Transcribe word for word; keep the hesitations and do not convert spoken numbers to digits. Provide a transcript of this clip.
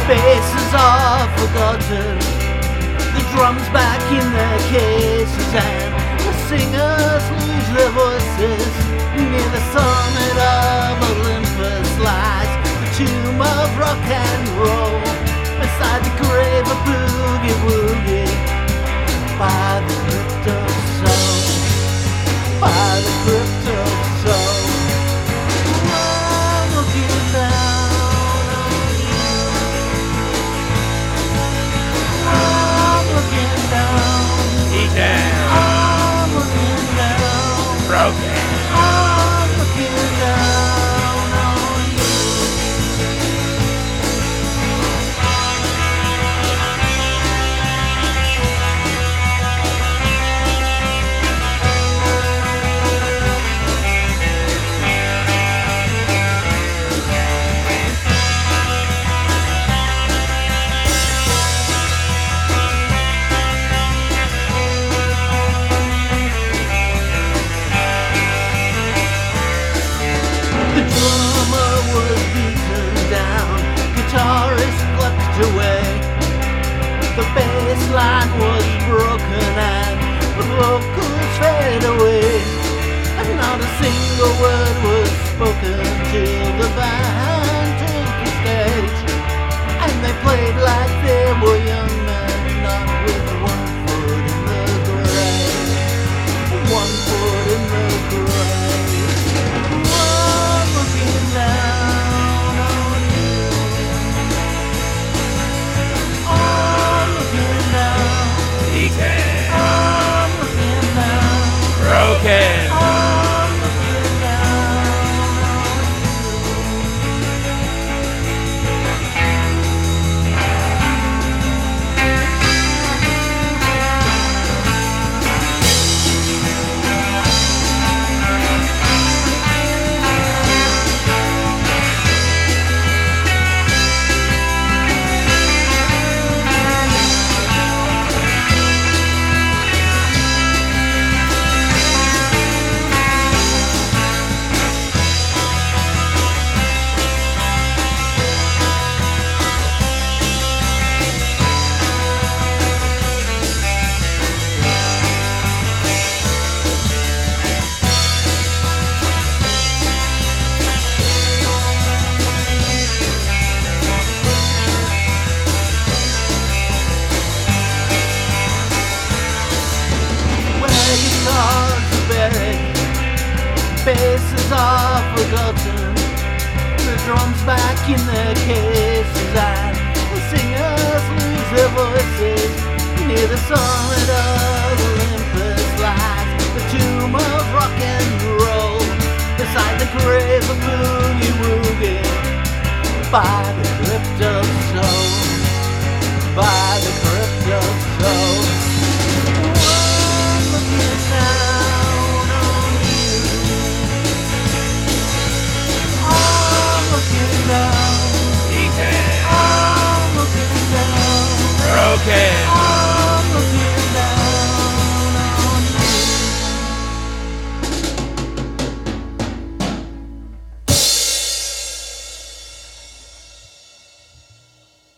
Faces are forgotten, the drums back in their cases, and the singers lose their voices. Near the summit of Olympus lies the tomb of rock and roll, beside the grave of boogie woogie, by the crypt of soul, by the crypt of soul. I'm looking down on you, I'm looking down, Eat down, I'm looking down, broken. I'm looking down on you. The drummer was beaten down, guitarist plucked away. The bass line was broken and the vocals fade away. And not a single word was spoken till the band took the stage. And they played like they were young men, not with one foot in the grave. One foot in the grave. I'm looking down on you. I'm looking down. Eat down, I'm looking down. broken. I'm looking down on guitars are buried, basses are forgotten, the drums back in their cases, and the singers lose their voices. Near the summit of Olympus lies the tomb of rock and roll, beside the grave of boogie woogie, by the crypt of